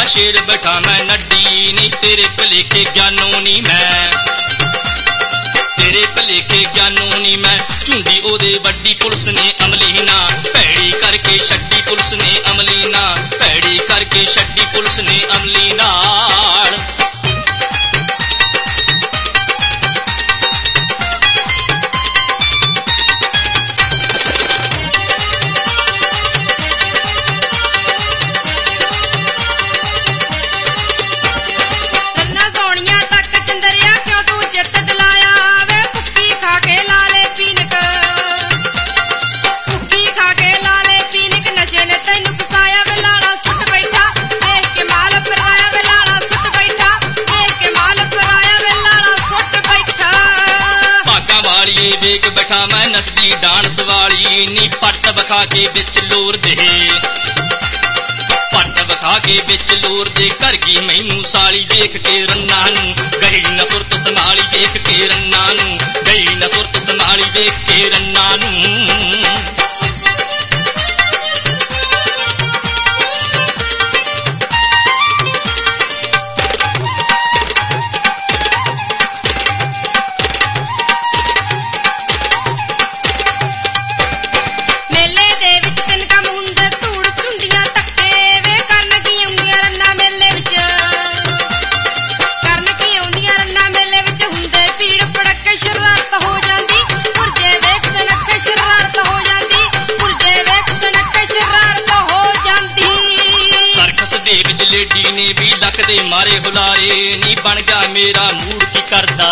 शेर बैठा मैं नड्डी नी तेरे भलेखे ज्ञानों नी मैं तेरे भलेखे ज्ञानों नी मैं झुंडी ओदे वड्डी पुलिस ने अमली ना भैड़ी करके छड्डी पुलिस ने अमली ना भैड़ी करके छड्डी पुलिस ने अमली नाल वेख बैठा मैं नसदी डांस वाली नी पट बखा के बिच लोर दे पट बखा के बिच लोर दे कर गई मैनू साली वेख के रन्ना नू गई न सुरत संभाली वेख के रन्ना नू गई न सुरत संभाली वेख के रन्ना नू लेडी ने भी लक दे मारे हुलारे नी बन गया मेरा मूड की करदा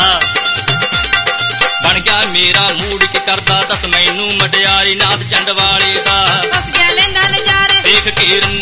बन गया मेरा मूड की करदा दस मैनू मडियारी नाथ जंड वाले दा दस गया लेंदा नजारे देख के